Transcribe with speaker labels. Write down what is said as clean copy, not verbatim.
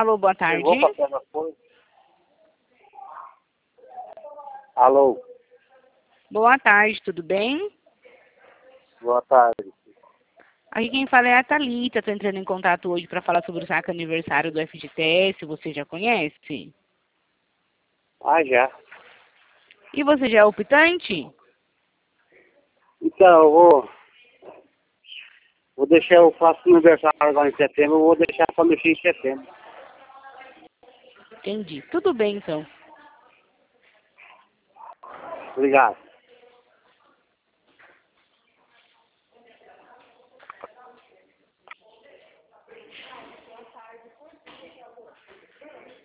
Speaker 1: Alô, boa tarde.
Speaker 2: Chegou para pegar coisa. Alô,
Speaker 1: Boa tarde, tudo bem?
Speaker 2: boa tarde.
Speaker 1: Aqui quem fala é a Thalita, estou entrando em contato hoje para falar sobre o saque aniversário do FGTS, você já conhece?
Speaker 2: Ah, já.
Speaker 1: E você já é optante?
Speaker 2: Então, vou deixar, eu faço aniversário agora em setembro, eu vou deixar para mexer em setembro.
Speaker 1: Entendi. Tudo bem, então.
Speaker 2: Obrigado.